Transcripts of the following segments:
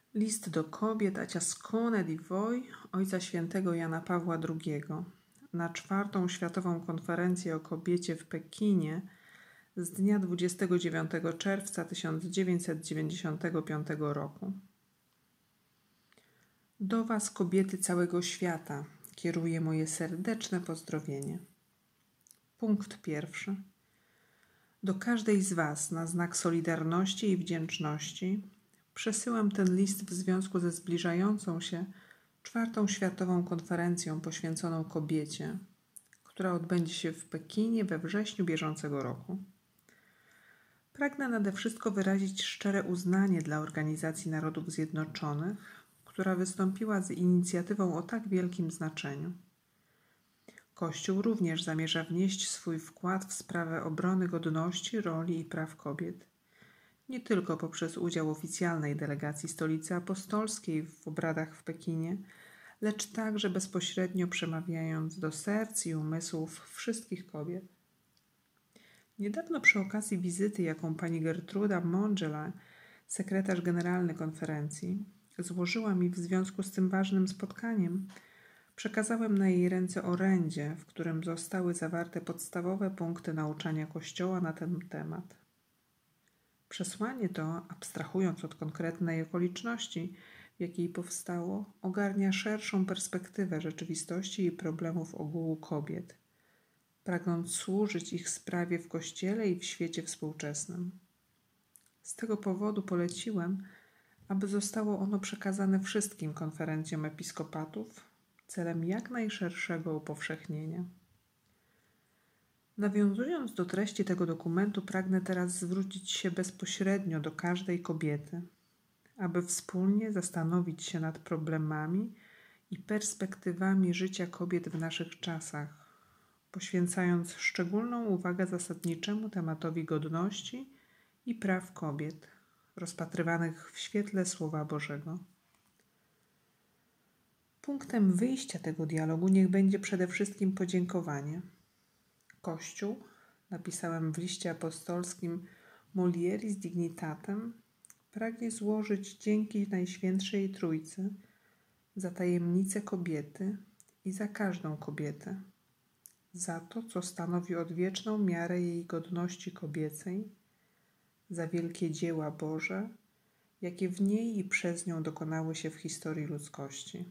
List do kobiet a ciascune di voi Ojca Świętego Jana Pawła II na 4. Światową Konferencję o Kobiecie w Pekinie z dnia 29 czerwca 1995 roku. Do Was, kobiety całego świata, kieruję moje serdeczne pozdrowienie. Punkt 1. Do każdej z Was na znak solidarności i wdzięczności przesyłam ten list w związku ze zbliżającą się 4. Światową Konferencją poświęconą kobiecie, która odbędzie się w Pekinie we wrześniu bieżącego roku. Pragnę nade wszystko wyrazić szczere uznanie dla Organizacji Narodów Zjednoczonych, która wystąpiła z inicjatywą o tak wielkim znaczeniu. Kościół również zamierza wnieść swój wkład w sprawę obrony godności, roli i praw kobiet, nie tylko poprzez udział oficjalnej delegacji Stolicy Apostolskiej w obradach w Pekinie, lecz także bezpośrednio przemawiając do serc i umysłów wszystkich kobiet. Niedawno przy okazji wizyty, jaką pani Gertruda Mongela, sekretarz generalny konferencji, złożyła mi w związku z tym ważnym spotkaniem, przekazałem na jej ręce orędzie, w którym zostały zawarte podstawowe punkty nauczania Kościoła na ten temat. Przesłanie to, abstrahując od konkretnej okoliczności, w jakiej powstało, ogarnia szerszą perspektywę rzeczywistości i problemów ogółu kobiet, pragnąc służyć ich sprawie w Kościele i w świecie współczesnym. Z tego powodu poleciłem, aby zostało ono przekazane wszystkim konferencjom episkopatów celem jak najszerszego upowszechnienia. Nawiązując do treści tego dokumentu, pragnę teraz zwrócić się bezpośrednio do każdej kobiety, aby wspólnie zastanowić się nad problemami i perspektywami życia kobiet w naszych czasach, poświęcając szczególną uwagę zasadniczemu tematowi godności i praw kobiet, rozpatrywanych w świetle Słowa Bożego. Punktem wyjścia tego dialogu niech będzie przede wszystkim podziękowanie. Kościół, napisałem w liście apostolskim Mulieris Dignitatem, pragnie złożyć dzięki Najświętszej Trójcy za tajemnicę kobiety i za każdą kobietę, za to, co stanowi odwieczną miarę jej godności kobiecej, za wielkie dzieła Boże, jakie w niej i przez nią dokonały się w historii ludzkości.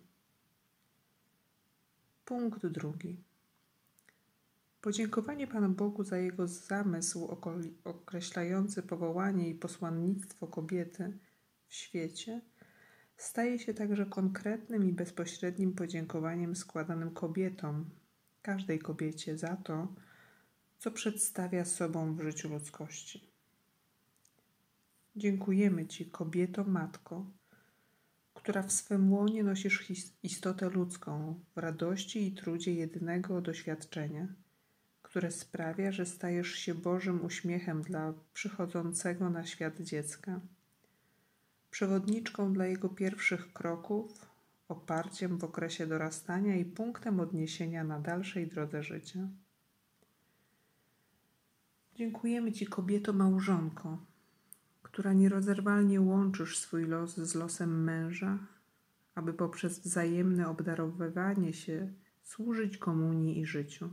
Punkt 2. Podziękowanie Panu Bogu za Jego zamysł określający powołanie i posłannictwo kobiety w świecie staje się także konkretnym i bezpośrednim podziękowaniem składanym kobietom, każdej kobiecie za to, co przedstawia sobą w życiu ludzkości. Dziękujemy Ci, kobieto matko, która w swym łonie nosisz istotę ludzką w radości i trudzie jedynego doświadczenia, które sprawia, że stajesz się Bożym uśmiechem dla przychodzącego na świat dziecka, przewodniczką dla jego pierwszych kroków, oparciem w okresie dorastania i punktem odniesienia na dalszej drodze życia. Dziękujemy Ci, kobieto małżonko, która nierozerwalnie łączysz swój los z losem męża, aby poprzez wzajemne obdarowywanie się służyć komunii i życiu.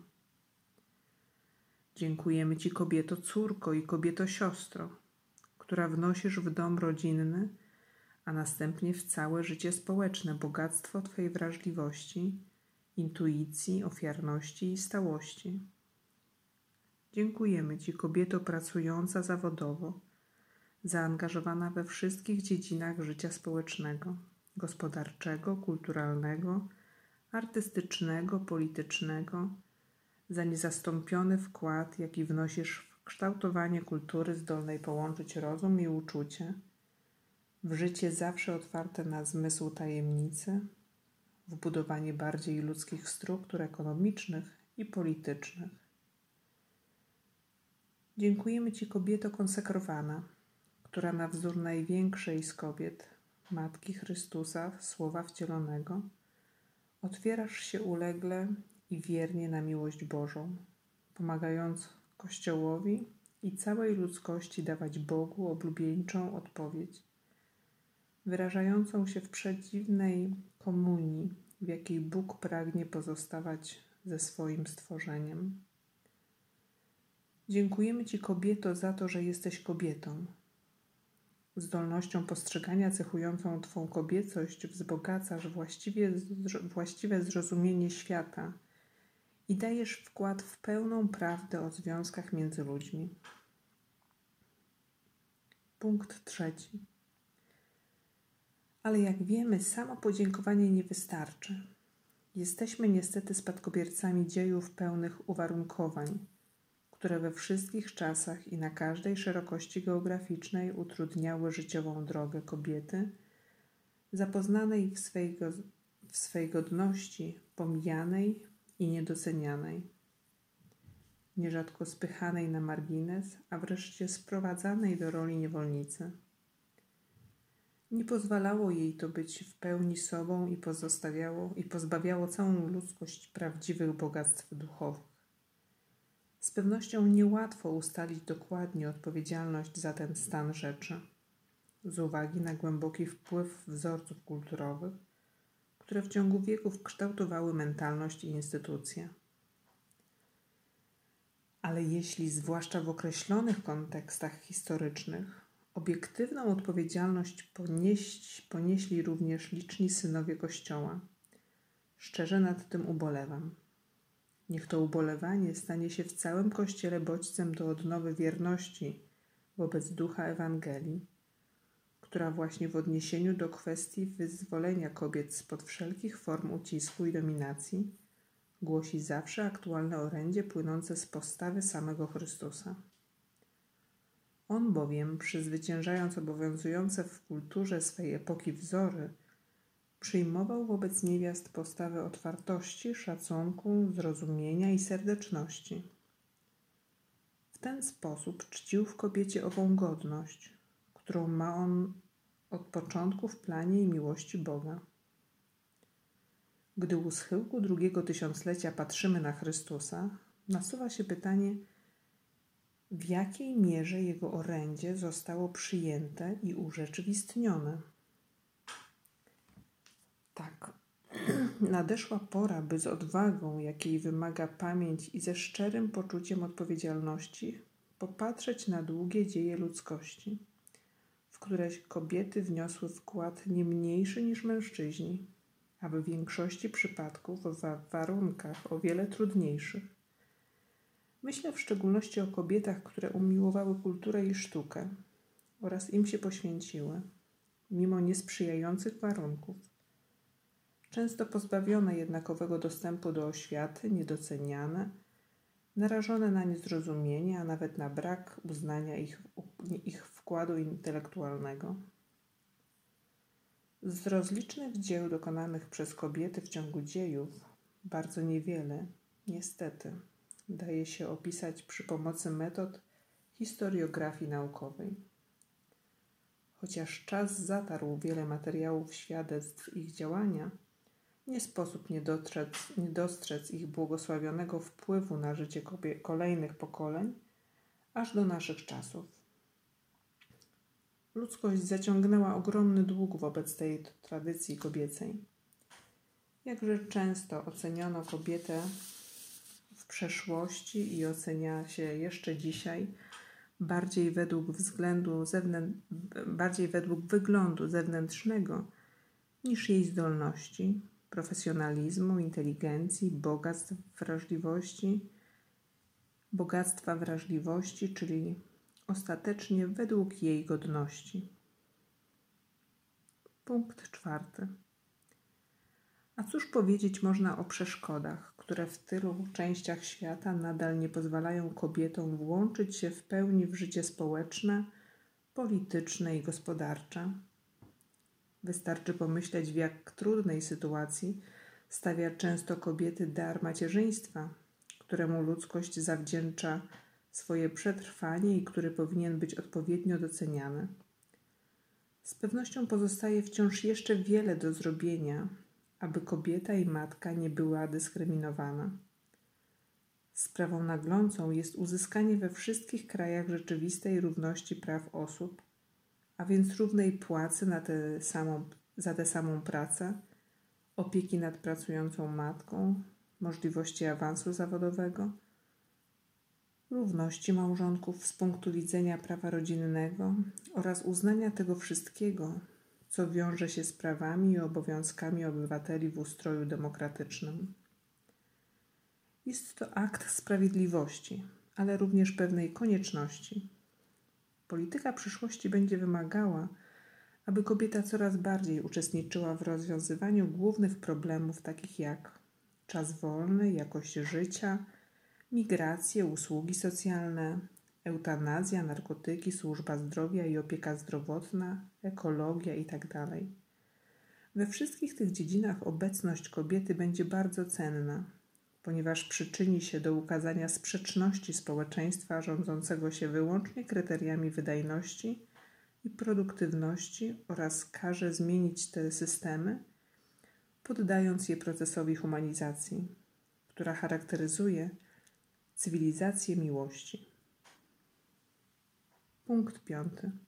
Dziękujemy Ci, kobieto córko i kobieto siostro, która wnosisz w dom rodzinny, a następnie w całe życie społeczne bogactwo Twojej wrażliwości, intuicji, ofiarności i stałości. Dziękujemy Ci, kobieto pracująca zawodowo, zaangażowana we wszystkich dziedzinach życia społecznego, gospodarczego, kulturalnego, artystycznego, politycznego, za niezastąpiony wkład, jaki wnosisz w kształtowanie kultury zdolnej połączyć rozum i uczucie, w życie zawsze otwarte na zmysł tajemnicy, w budowanie bardziej ludzkich struktur ekonomicznych i politycznych. Dziękujemy Ci, kobieto konsekrowana, która na wzór największej z kobiet, Matki Chrystusa, Słowa Wcielonego, otwierasz się ulegle i wiernie na miłość Bożą, pomagając Kościołowi i całej ludzkości dawać Bogu oblubieńczą odpowiedź. wyrażającą się w przedziwnej komunii, w jakiej Bóg pragnie pozostawać ze swoim stworzeniem. Dziękujemy Ci, kobieto, za to, że jesteś kobietą. Zdolnością postrzegania cechującą Twą kobiecość wzbogacasz właściwe zrozumienie świata i dajesz wkład w pełną prawdę o związkach między ludźmi. Punkt 3. Ale jak wiemy, samo podziękowanie nie wystarczy. Jesteśmy niestety spadkobiercami dziejów pełnych uwarunkowań, które we wszystkich czasach i na każdej szerokości geograficznej utrudniały życiową drogę kobiety, zapoznanej w swej godności, pomijanej i niedocenianej, nierzadko spychanej na margines, a wreszcie sprowadzanej do roli niewolnicy. Nie pozwalało jej to być w pełni sobą i pozbawiało całą ludzkość prawdziwych bogactw duchowych. Z pewnością niełatwo ustalić dokładnie odpowiedzialność za ten stan rzeczy, z uwagi na głęboki wpływ wzorców kulturowych, które w ciągu wieków kształtowały mentalność i instytucje. Ale jeśli, zwłaszcza w określonych kontekstach historycznych, obiektywną odpowiedzialność ponieśli również liczni synowie Kościoła, szczerze nad tym ubolewam. Niech to ubolewanie stanie się w całym Kościele bodźcem do odnowy wierności wobec ducha Ewangelii, która właśnie w odniesieniu do kwestii wyzwolenia kobiet spod wszelkich form ucisku i dominacji głosi zawsze aktualne orędzie płynące z postawy samego Chrystusa. On bowiem, przezwyciężając obowiązujące w kulturze swej epoki wzory, przyjmował wobec niewiast postawę otwartości, szacunku, zrozumienia i serdeczności. W ten sposób czcił w kobiecie ową godność, którą ma on od początku w planie i miłości Boga. Gdy u schyłku drugiego tysiąclecia patrzymy na Chrystusa, nasuwa się pytanie, w jakiej mierze Jego orędzie zostało przyjęte i urzeczywistnione. Tak, nadeszła pora, by z odwagą, jakiej wymaga pamięć i ze szczerym poczuciem odpowiedzialności popatrzeć na długie dzieje ludzkości, w które kobiety wniosły wkład nie mniejszy niż mężczyźni, a w większości przypadków w warunkach o wiele trudniejszych. Myślę w szczególności o kobietach, które umiłowały kulturę i sztukę oraz im się poświęciły, mimo niesprzyjających warunków. Często pozbawione jednakowego dostępu do oświaty, niedoceniane, narażone na niezrozumienie, a nawet na brak uznania ich wkładu intelektualnego. Z rozlicznych dzieł dokonanych przez kobiety w ciągu dziejów bardzo niewiele, niestety, daje się opisać przy pomocy metod historiografii naukowej. Chociaż czas zatarł wiele materiałów świadectw ich działania, nie sposób nie dostrzec ich błogosławionego wpływu na życie kolejnych pokoleń, aż do naszych czasów. Ludzkość zaciągnęła ogromny dług wobec tej tradycji kobiecej. Jakże często oceniono kobietę w przeszłości i ocenia się jeszcze dzisiaj bardziej według wyglądu zewnętrznego niż jej zdolności, profesjonalizmu, inteligencji, bogactwa wrażliwości, czyli ostatecznie według jej godności. Punkt 4. A cóż powiedzieć można o przeszkodach, które w tylu częściach świata nadal nie pozwalają kobietom włączyć się w pełni w życie społeczne, polityczne i gospodarcze? Wystarczy pomyśleć, w jak trudnej sytuacji stawia często kobiety dar macierzyństwa, któremu ludzkość zawdzięcza swoje przetrwanie i który powinien być odpowiednio doceniany. Z pewnością pozostaje wciąż jeszcze wiele do zrobienia, aby kobieta i matka nie była dyskryminowana. Sprawą naglącą jest uzyskanie we wszystkich krajach rzeczywistej równości praw osób, a więc równej płacy za tę samą pracę, opieki nad pracującą matką, możliwości awansu zawodowego, równości małżonków z punktu widzenia prawa rodzinnego oraz uznania tego wszystkiego, co wiąże się z prawami i obowiązkami obywateli w ustroju demokratycznym. Jest to akt sprawiedliwości, ale również pewnej konieczności. Polityka przyszłości będzie wymagała, aby kobieta coraz bardziej uczestniczyła w rozwiązywaniu głównych problemów takich jak czas wolny, jakość życia, migracje, usługi socjalne, eutanazja, narkotyki, służba zdrowia i opieka zdrowotna, ekologia itd. We wszystkich tych dziedzinach obecność kobiety będzie bardzo cenna, ponieważ przyczyni się do ukazania sprzeczności społeczeństwa rządzącego się wyłącznie kryteriami wydajności i produktywności oraz każe zmienić te systemy, poddając je procesowi humanizacji, która charakteryzuje cywilizację miłości. Punkt 5.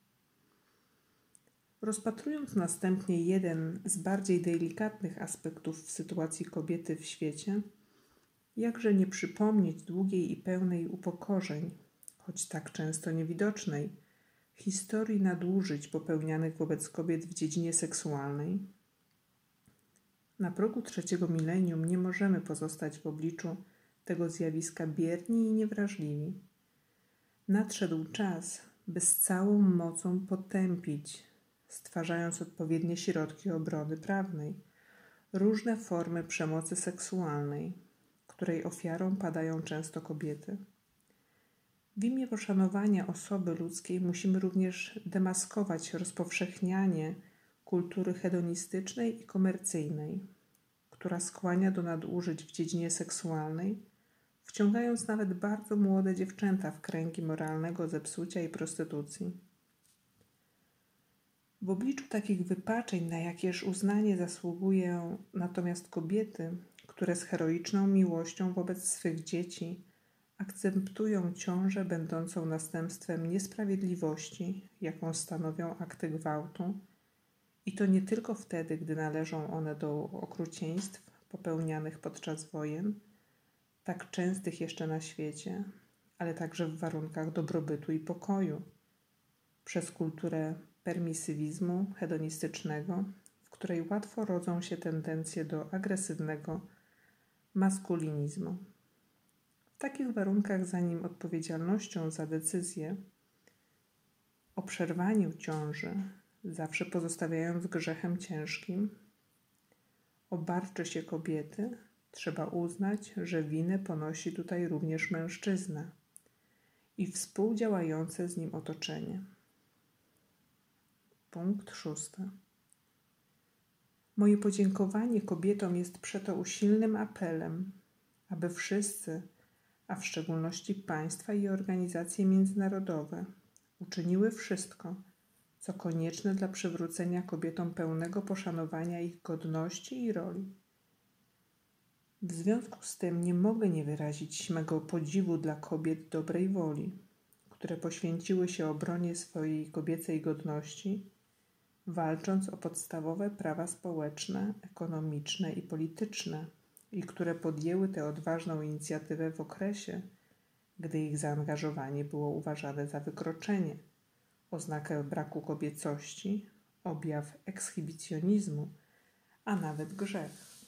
Rozpatrując następnie jeden z bardziej delikatnych aspektów w sytuacji kobiety w świecie, jakże nie przypomnieć długiej i pełnej upokorzeń, choć tak często niewidocznej, historii nadużyć popełnianych wobec kobiet w dziedzinie seksualnej. Na progu trzeciego milenium nie możemy pozostać w obliczu tego zjawiska bierni i niewrażliwi. Nadszedł czas, by z całą mocą potępić, stwarzając odpowiednie środki obrony prawnej, różne formy przemocy seksualnej, której ofiarą padają często kobiety. W imię poszanowania osoby ludzkiej musimy również demaskować rozpowszechnianie kultury hedonistycznej i komercyjnej, która skłania do nadużyć w dziedzinie seksualnej, wciągając nawet bardzo młode dziewczęta w kręgi moralnego zepsucia i prostytucji. W obliczu takich wypaczeń, na jakież uznanie zasługują natomiast kobiety, które z heroiczną miłością wobec swych dzieci akceptują ciążę będącą następstwem niesprawiedliwości, jaką stanowią akty gwałtu, i to nie tylko wtedy, gdy należą one do okrucieństw popełnianych podczas wojen, tak częstych jeszcze na świecie, ale także w warunkach dobrobytu i pokoju, przez kulturę permisywizmu hedonistycznego, w której łatwo rodzą się tendencje do agresywnego maskulinizmu. W takich warunkach, zanim odpowiedzialnością za decyzję o przerwaniu ciąży, zawsze pozostawiając grzechem ciężkim, obarczy się kobiety, trzeba uznać, że winę ponosi tutaj również mężczyzna i współdziałające z nim otoczenie. Punkt 6. Moje podziękowanie kobietom jest przeto usilnym apelem, aby wszyscy, a w szczególności państwa i organizacje międzynarodowe, uczyniły wszystko, co konieczne dla przywrócenia kobietom pełnego poszanowania ich godności i roli. W związku z tym nie mogę nie wyrazić mego podziwu dla kobiet dobrej woli, które poświęciły się obronie swojej kobiecej godności, walcząc o podstawowe prawa społeczne, ekonomiczne i polityczne, i które podjęły tę odważną inicjatywę w okresie, gdy ich zaangażowanie było uważane za wykroczenie, oznakę braku kobiecości, objaw ekshibicjonizmu, a nawet grzech.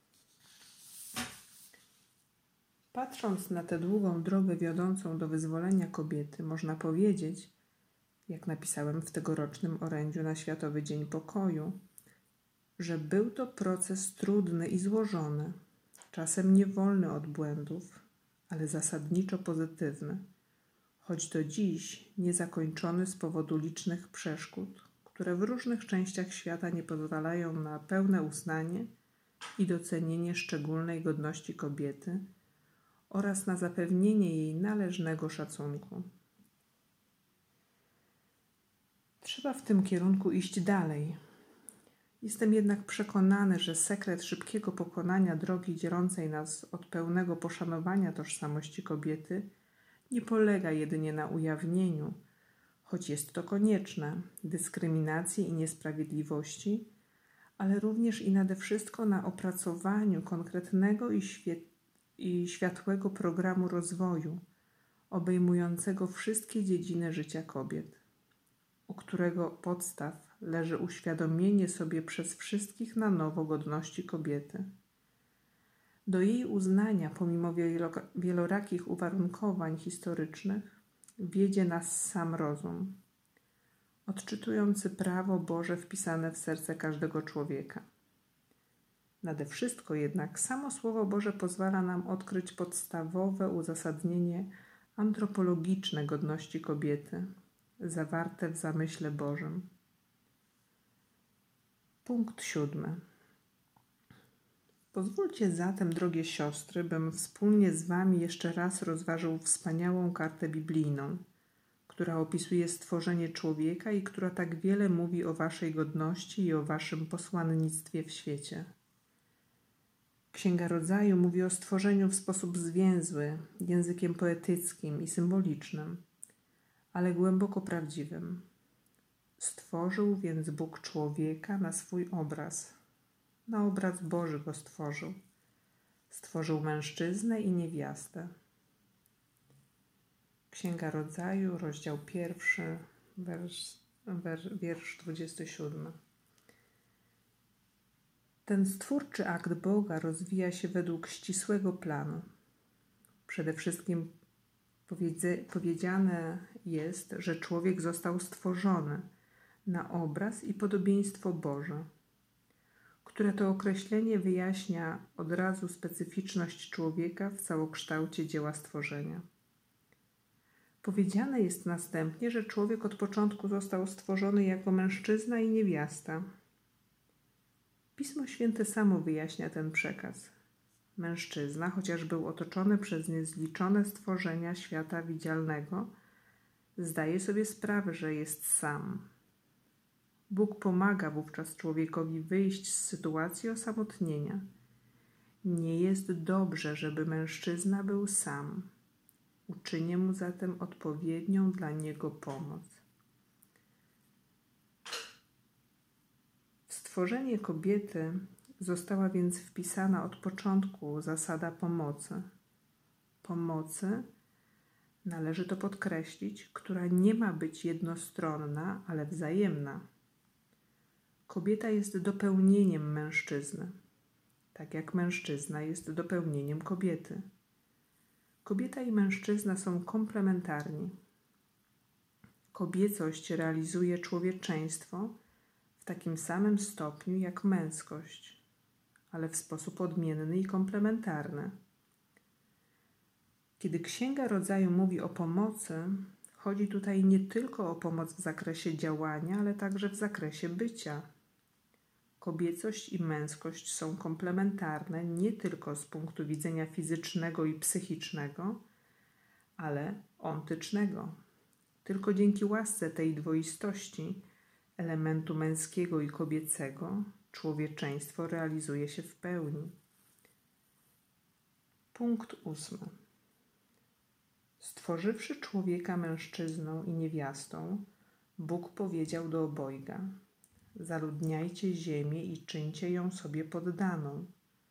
Patrząc na tę długą drogę wiodącą do wyzwolenia kobiety, można powiedzieć, jak napisałem w tegorocznym orędziu na Światowy Dzień Pokoju, że był to proces trudny i złożony, czasem niewolny od błędów, ale zasadniczo pozytywny, choć do dziś niezakończony z powodu licznych przeszkód, które w różnych częściach świata nie pozwalają na pełne uznanie i docenienie szczególnej godności kobiety oraz na zapewnienie jej należnego szacunku. Trzeba w tym kierunku iść dalej. Jestem jednak przekonany, że sekret szybkiego pokonania drogi dzielącej nas od pełnego poszanowania tożsamości kobiety nie polega jedynie na ujawnieniu, choć jest to konieczne, dyskryminacji i niesprawiedliwości, ale również i nade wszystko na opracowaniu konkretnego i światłego programu rozwoju, obejmującego wszystkie dziedziny życia kobiet, u którego podstaw leży uświadomienie sobie przez wszystkich na nowo godności kobiety. Do jej uznania, pomimo wielorakich uwarunkowań historycznych, wiedzie nas sam rozum, odczytujący prawo Boże wpisane w serce każdego człowieka. Nade wszystko jednak samo Słowo Boże pozwala nam odkryć podstawowe uzasadnienie antropologiczne godności kobiety, zawarte w zamyśle Bożym. Punkt 7. Pozwólcie zatem, drogie siostry, bym wspólnie z wami jeszcze raz rozważył wspaniałą kartę biblijną, która opisuje stworzenie człowieka i która tak wiele mówi o waszej godności i o waszym posłannictwie w świecie. Księga Rodzaju mówi o stworzeniu w sposób zwięzły, językiem poetyckim i symbolicznym, ale głęboko prawdziwym. Stworzył więc Bóg człowieka na swój obraz. Na obraz Boży go stworzył. Stworzył mężczyznę i niewiastę. Księga Rodzaju, rozdział 1, wiersz 27. Ten stwórczy akt Boga rozwija się według ścisłego planu. Przede wszystkim powiedziane jest, że człowiek został stworzony na obraz i podobieństwo Boże, które to określenie wyjaśnia od razu specyficzność człowieka w całokształcie dzieła stworzenia. Powiedziane jest następnie, że człowiek od początku został stworzony jako mężczyzna i niewiasta. Pismo Święte samo wyjaśnia ten przekaz. Mężczyzna, chociaż był otoczony przez niezliczone stworzenia świata widzialnego, zdaje sobie sprawę, że jest sam. Bóg pomaga wówczas człowiekowi wyjść z sytuacji osamotnienia. Nie jest dobrze, żeby mężczyzna był sam. Uczynię mu zatem odpowiednią dla niego pomoc. W stworzenie kobiety została więc wpisana od początku zasada pomocy. Pomocy, należy to podkreślić, która nie ma być jednostronna, ale wzajemna. Kobieta jest dopełnieniem mężczyzny, tak jak mężczyzna jest dopełnieniem kobiety. Kobieta i mężczyzna są komplementarni. Kobiecość realizuje człowieczeństwo w takim samym stopniu jak męskość, ale w sposób odmienny i komplementarny. Kiedy Księga Rodzaju mówi o pomocy, chodzi tutaj nie tylko o pomoc w zakresie działania, ale także w zakresie bycia. Kobiecość i męskość są komplementarne nie tylko z punktu widzenia fizycznego i psychicznego, ale ontycznego. Tylko dzięki łasce tej dwoistości, elementu męskiego i kobiecego, człowieczeństwo realizuje się w pełni. Punkt 8. Stworzywszy człowieka mężczyzną i niewiastą, Bóg powiedział do obojga: zaludniajcie ziemię i czyńcie ją sobie poddaną.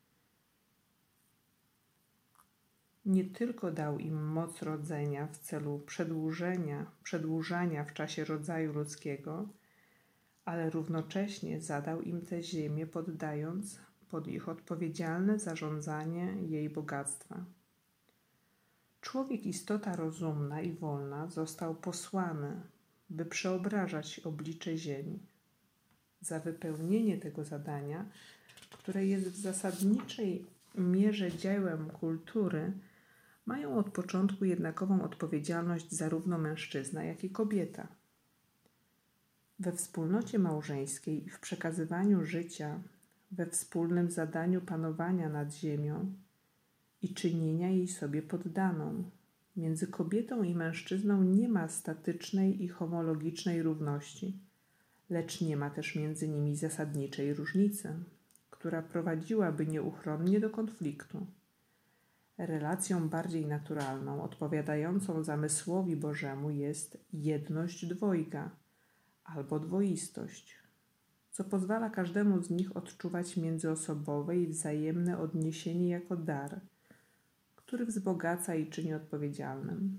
Nie tylko dał im moc rodzenia w celu przedłużania w czasie rodzaju ludzkiego, ale równocześnie zadał im tę ziemię, poddając pod ich odpowiedzialne zarządzanie jej bogactwa. Człowiek, istota rozumna i wolna, został posłany, by przeobrażać oblicze ziemi. Za wypełnienie tego zadania, które jest w zasadniczej mierze dziełem kultury, mają od początku jednakową odpowiedzialność zarówno mężczyzna, jak i kobieta. We wspólnocie małżeńskiej i w przekazywaniu życia, we wspólnym zadaniu panowania nad ziemią i czynienia jej sobie poddaną, między kobietą i mężczyzną nie ma statycznej i homologicznej równości, lecz nie ma też między nimi zasadniczej różnicy, która prowadziłaby nieuchronnie do konfliktu. Relacją bardziej naturalną, odpowiadającą zamysłowi Bożemu jest jedność dwojga albo dwoistość, co pozwala każdemu z nich odczuwać międzyosobowe i wzajemne odniesienie jako dar, który wzbogaca i czyni odpowiedzialnym.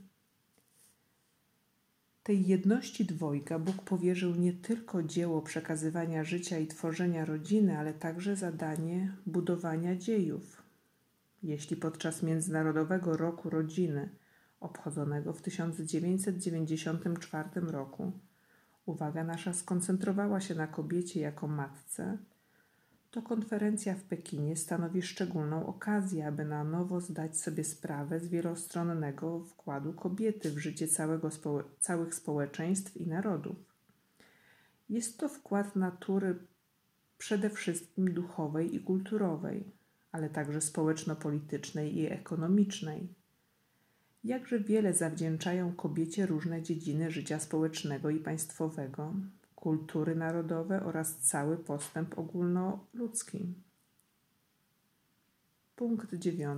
Tej jedności dwojga Bóg powierzył nie tylko dzieło przekazywania życia i tworzenia rodziny, ale także zadanie budowania dziejów. Jeśli podczas Międzynarodowego Roku Rodziny, obchodzonego w 1994 roku, uwaga nasza skoncentrowała się na kobiecie jako matce, to konferencja w Pekinie stanowi szczególną okazję, aby na nowo zdać sobie sprawę z wielostronnego wkładu kobiety w życie całych społeczeństw i narodów. Jest to wkład natury przede wszystkim duchowej i kulturowej, ale także społeczno-politycznej i ekonomicznej. Jakże wiele zawdzięczają kobiecie różne dziedziny życia społecznego i państwowego, kultury narodowe oraz cały postęp ogólnoludzki. Punkt 9.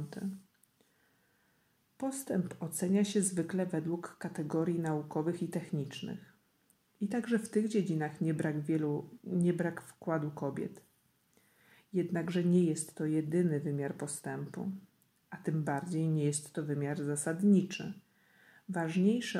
Postęp ocenia się zwykle według kategorii naukowych i technicznych. I także w tych dziedzinach nie brak wkładu kobiet. Jednakże nie jest to jedyny wymiar postępu, a tym bardziej nie jest to wymiar zasadniczy. Ważniejszy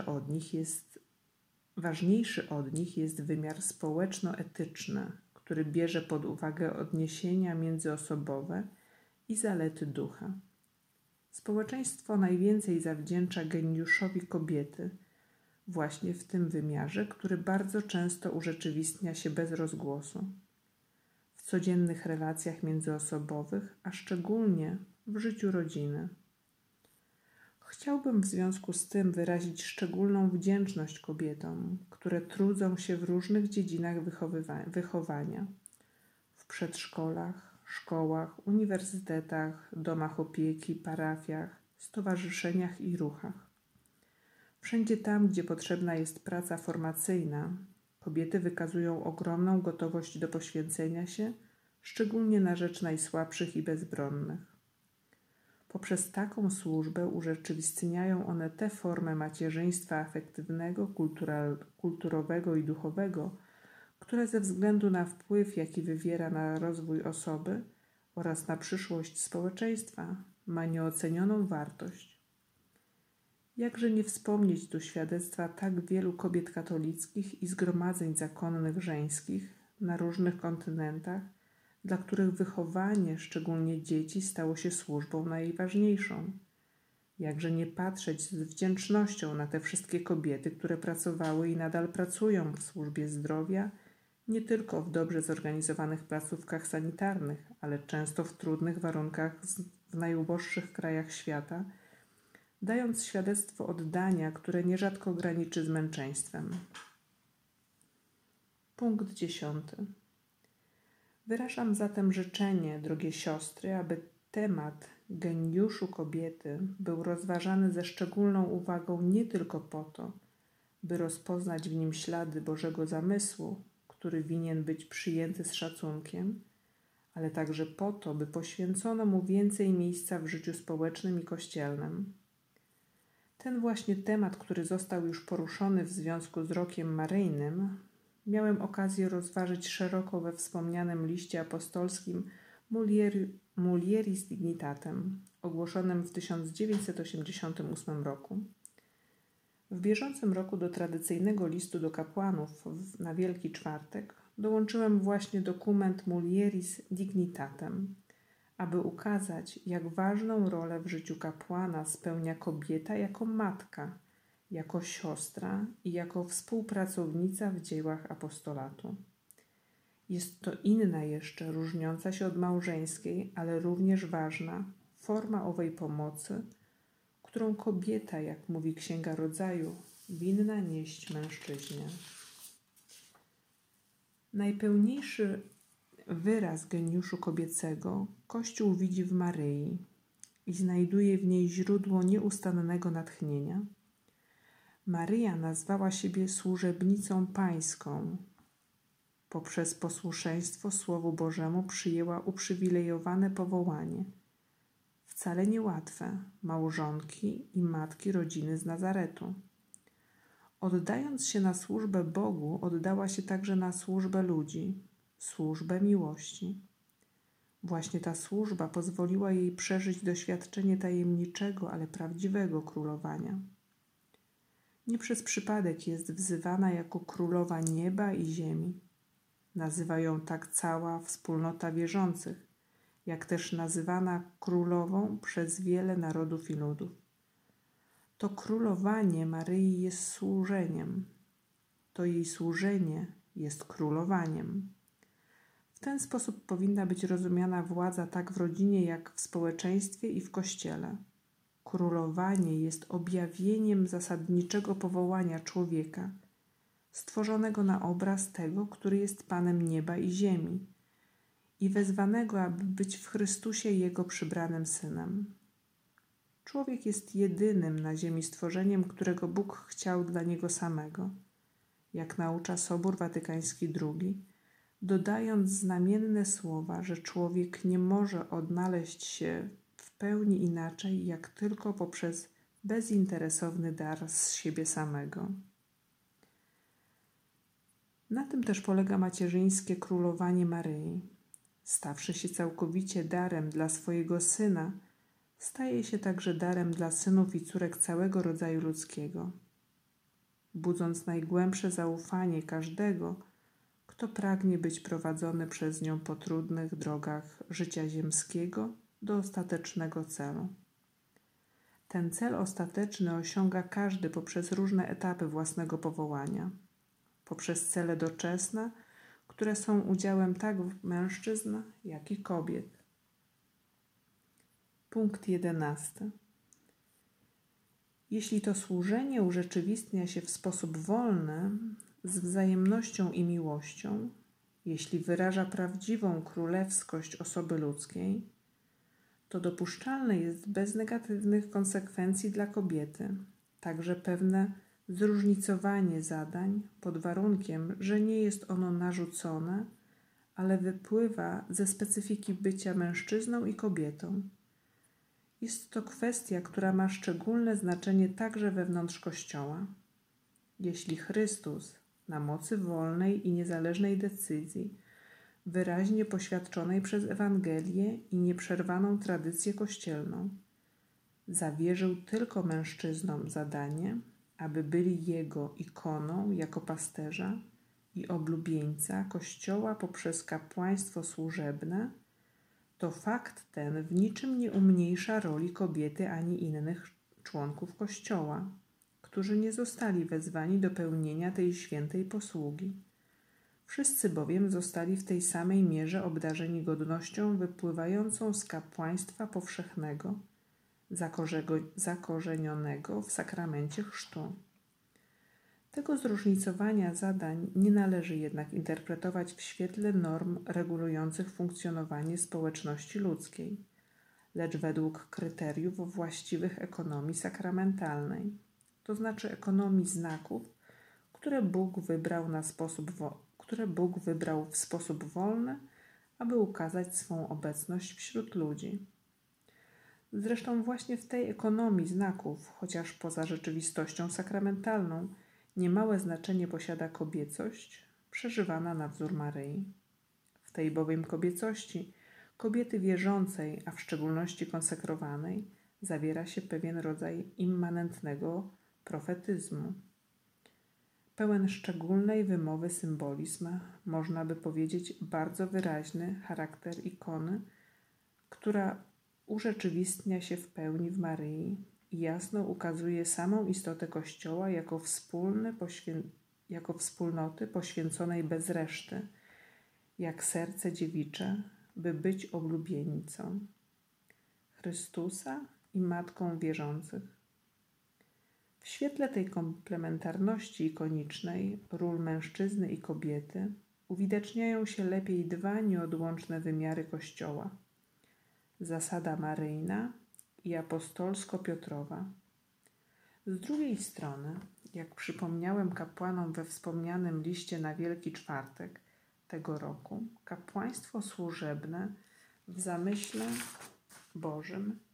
od nich jest wymiar społeczno-etyczny, który bierze pod uwagę odniesienia międzyosobowe i zalety ducha. Społeczeństwo najwięcej zawdzięcza geniuszowi kobiety, właśnie w tym wymiarze, który bardzo często urzeczywistnia się bez rozgłosu. W codziennych relacjach międzyosobowych, a szczególnie w życiu rodziny. Chciałbym w związku z tym wyrazić szczególną wdzięczność kobietom, które trudzą się w różnych dziedzinach wychowania, w przedszkolach, szkołach, uniwersytetach, domach opieki, parafiach, stowarzyszeniach i ruchach. Wszędzie tam, gdzie potrzebna jest praca formacyjna, kobiety wykazują ogromną gotowość do poświęcenia się, szczególnie na rzecz najsłabszych i bezbronnych. Poprzez taką służbę urzeczywistniają one tę formę macierzyństwa afektywnego, kulturowego i duchowego, które ze względu na wpływ, jaki wywiera na rozwój osoby oraz na przyszłość społeczeństwa, ma nieocenioną wartość. Jakże nie wspomnieć tu świadectwa tak wielu kobiet katolickich i zgromadzeń zakonnych żeńskich na różnych kontynentach, dla których wychowanie, szczególnie dzieci, stało się służbą najważniejszą. Jakże nie patrzeć z wdzięcznością na te wszystkie kobiety, które pracowały i nadal pracują w służbie zdrowia, nie tylko w dobrze zorganizowanych placówkach sanitarnych, ale często w trudnych warunkach w najuboższych krajach świata, dając świadectwo oddania, które nierzadko graniczy z męczeństwem. Punkt 10. Wyrażam zatem życzenie, drogie siostry, aby temat geniuszu kobiety był rozważany ze szczególną uwagą nie tylko po to, by rozpoznać w nim ślady Bożego zamysłu, który winien być przyjęty z szacunkiem, ale także po to, by poświęcono mu więcej miejsca w życiu społecznym i kościelnym. Ten właśnie temat, który został już poruszony w związku z Rokiem Maryjnym, miałem okazję rozważyć szeroko we wspomnianym liście apostolskim Mulieris Dignitatem, ogłoszonym w 1988 roku. W bieżącym roku do tradycyjnego listu do kapłanów na Wielki Czwartek dołączyłem właśnie dokument Mulieris Dignitatem, aby ukazać, jak ważną rolę w życiu kapłana spełnia kobieta jako matka, jako siostra i jako współpracownica w dziełach apostolatu. Jest to inna jeszcze, różniąca się od małżeńskiej, ale również ważna forma owej pomocy, którą kobieta, jak mówi Księga Rodzaju, winna nieść mężczyźnie. Najpełniejszy wyraz geniuszu kobiecego Kościół widzi w Maryi i znajduje w niej źródło nieustannego natchnienia. Maryja nazwała siebie służebnicą pańską. Poprzez posłuszeństwo Słowu Bożemu przyjęła uprzywilejowane powołanie. W wcale niełatwe, małżonki i matki rodziny z Nazaretu. Oddając się na służbę Bogu, oddała się także na służbę ludzi, służbę miłości. Właśnie ta służba pozwoliła jej przeżyć doświadczenie tajemniczego, ale prawdziwego królowania. Nie przez przypadek jest wzywana jako królowa nieba i ziemi. Nazywa ją tak cała wspólnota wierzących, jak też nazywana królową przez wiele narodów i ludów. To królowanie Maryi jest służeniem. To jej służenie jest królowaniem. W ten sposób powinna być rozumiana władza tak w rodzinie, jak w społeczeństwie i w Kościele. Królowanie jest objawieniem zasadniczego powołania człowieka, stworzonego na obraz tego, który jest Panem nieba i ziemi i wezwanego, aby być w Chrystusie Jego przybranym Synem. Człowiek jest jedynym na ziemi stworzeniem, którego Bóg chciał dla niego samego, jak naucza Sobór Watykański II, dodając znamienne słowa, że człowiek nie może odnaleźć się w pełni inaczej, jak tylko poprzez bezinteresowny dar z siebie samego. Na tym też polega macierzyńskie królowanie Maryi. Stawszy się całkowicie darem dla swojego Syna, staje się także darem dla synów i córek całego rodzaju ludzkiego, budząc najgłębsze zaufanie każdego, kto pragnie być prowadzony przez nią po trudnych drogach życia ziemskiego do ostatecznego celu. Ten cel ostateczny osiąga każdy poprzez różne etapy własnego powołania, poprzez cele doczesne, które są udziałem tak mężczyzn, jak i kobiet. Punkt 11. Jeśli to służenie urzeczywistnia się w sposób wolny, z wzajemnością i miłością, jeśli wyraża prawdziwą królewskość osoby ludzkiej, to dopuszczalne jest bez negatywnych konsekwencji dla kobiety, także pewne zróżnicowanie zadań pod warunkiem, że nie jest ono narzucone, ale wypływa ze specyfiki bycia mężczyzną i kobietą. Jest to kwestia, która ma szczególne znaczenie także wewnątrz Kościoła. Jeśli Chrystus, na mocy wolnej i niezależnej decyzji, wyraźnie poświadczonej przez Ewangelię i nieprzerwaną tradycję kościelną, zawierzył tylko mężczyznom zadanie, aby byli Jego ikoną jako pasterza i oblubieńca Kościoła poprzez kapłaństwo służebne, to fakt ten w niczym nie umniejsza roli kobiety ani innych członków Kościoła, którzy nie zostali wezwani do pełnienia tej świętej posługi. Wszyscy bowiem zostali w tej samej mierze obdarzeni godnością wypływającą z kapłaństwa powszechnego, zakorzenionego w sakramencie chrztu. Tego zróżnicowania zadań nie należy jednak interpretować w świetle norm regulujących funkcjonowanie społeczności ludzkiej, lecz według kryteriów właściwych ekonomii sakramentalnej, to znaczy ekonomii znaków, które Bóg wybrał w sposób wolny, aby ukazać swą obecność wśród ludzi. Zresztą właśnie w tej ekonomii znaków, chociaż poza rzeczywistością sakramentalną, niemałe znaczenie posiada kobiecość, przeżywana na wzór Maryi. W tej bowiem kobiecości, kobiety wierzącej, a w szczególności konsekrowanej, zawiera się pewien rodzaj immanentnego profetyzmu. Pełen szczególnej wymowy symbolizm, można by powiedzieć bardzo wyraźny charakter ikony, która urzeczywistnia się w pełni w Maryi i jasno ukazuje samą istotę Kościoła jako wspólnoty poświęconej bez reszty, jak serce dziewicze, by być oblubienicą Chrystusa i matką wierzących. W świetle tej komplementarności ikonicznej ról mężczyzny i kobiety uwidaczniają się lepiej dwa nieodłączne wymiary Kościoła: zasada maryjna i apostolsko-piotrowa. Z drugiej strony, jak przypomniałem kapłanom we wspomnianym liście na Wielki Czwartek tego roku, kapłaństwo służebne w zamyśle Bożym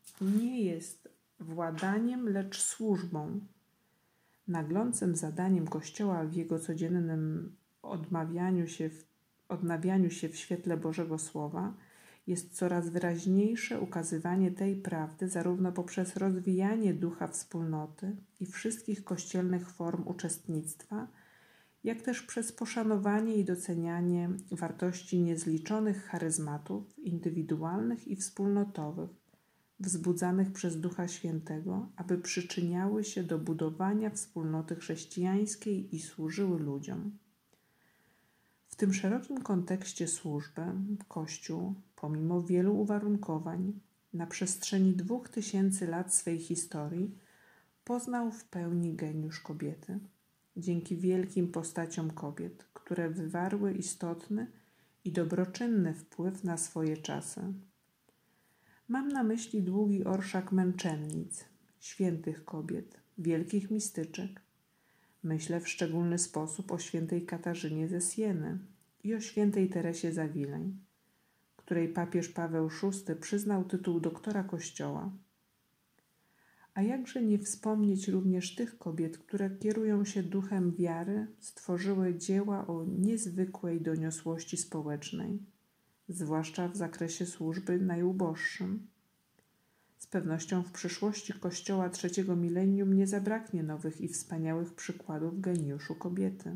nie jest władaniem, lecz służbą. Naglącym zadaniem Kościoła w jego codziennym odnawianiu się w świetle Bożego Słowa jest coraz wyraźniejsze ukazywanie tej prawdy zarówno poprzez rozwijanie ducha wspólnoty i wszystkich kościelnych form uczestnictwa, jak też przez poszanowanie i docenianie wartości niezliczonych charyzmatów indywidualnych i wspólnotowych, wzbudzanych przez Ducha Świętego, aby przyczyniały się do budowania wspólnoty chrześcijańskiej i służyły ludziom. W tym szerokim kontekście służby Kościół, pomimo wielu uwarunkowań, na przestrzeni 2000 lat swej historii poznał w pełni geniusz kobiety. Dzięki wielkim postaciom kobiet, które wywarły istotny i dobroczynny wpływ na swoje czasy. Mam na myśli długi orszak męczennic, świętych kobiet, wielkich mistyczek. Myślę w szczególny sposób o świętej Katarzynie ze Sieny i o świętej Teresie z Awileń, której papież Paweł VI przyznał tytuł doktora Kościoła. A jakże nie wspomnieć również tych kobiet, które kierują się duchem wiary, stworzyły dzieła o niezwykłej doniosłości społecznej, zwłaszcza w zakresie służby najuboższym. Z pewnością w przyszłości Kościoła trzeciego milenium nie zabraknie nowych i wspaniałych przykładów geniuszu kobiety.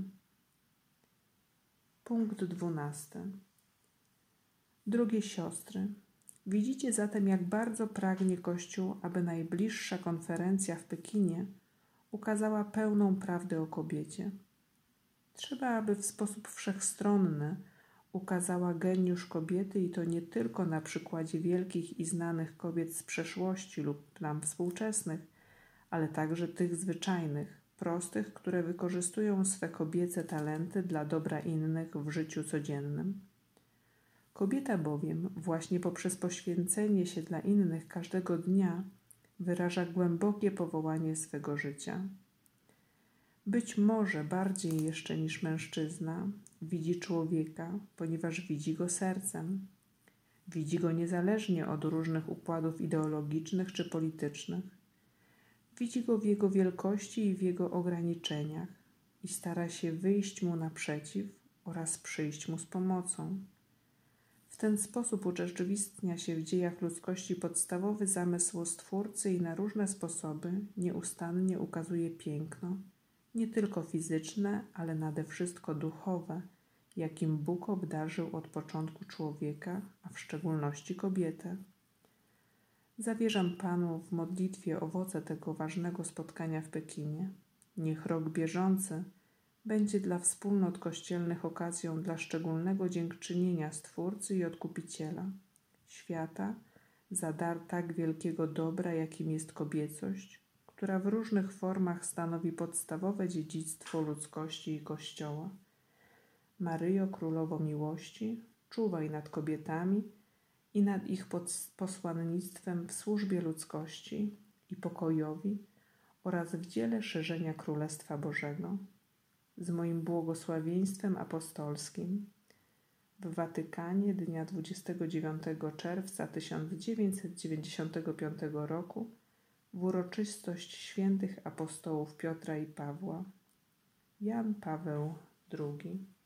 Punkt 12. Drogie siostry, widzicie zatem, jak bardzo pragnie Kościół, aby najbliższa konferencja w Pekinie ukazała pełną prawdę o kobiecie. Trzeba, aby w sposób wszechstronny ukazała geniusz kobiety i to nie tylko na przykładzie wielkich i znanych kobiet z przeszłości lub nam współczesnych, ale także tych zwyczajnych, prostych, które wykorzystują swe kobiece talenty dla dobra innych w życiu codziennym. Kobieta bowiem właśnie poprzez poświęcenie się dla innych każdego dnia wyraża głębokie powołanie swego życia. Być może bardziej jeszcze niż mężczyzna widzi człowieka, ponieważ widzi go sercem. Widzi go niezależnie od różnych układów ideologicznych czy politycznych. Widzi go w jego wielkości i w jego ograniczeniach i stara się wyjść mu naprzeciw oraz przyjść mu z pomocą. W ten sposób urzeczywistnia się w dziejach ludzkości podstawowy zamysł Stwórcy i na różne sposoby nieustannie ukazuje piękno, nie tylko fizyczne, ale nade wszystko duchowe, jakim Bóg obdarzył od początku człowieka, a w szczególności kobietę. Zawierzam Panu w modlitwie owoce tego ważnego spotkania w Pekinie. Niech rok bieżący będzie dla wspólnot kościelnych okazją dla szczególnego dziękczynienia Stwórcy i Odkupiciela świata za dar tak wielkiego dobra, jakim jest kobiecość, która w różnych formach stanowi podstawowe dziedzictwo ludzkości i Kościoła. Maryjo, Królowo Miłości, czuwaj nad kobietami i nad ich posłannictwem w służbie ludzkości i pokojowi oraz w dziele szerzenia Królestwa Bożego. Z moim błogosławieństwem apostolskim w Watykanie dnia 29 czerwca 1995 roku w uroczystość świętych apostołów Piotra i Pawła. Jan Paweł II.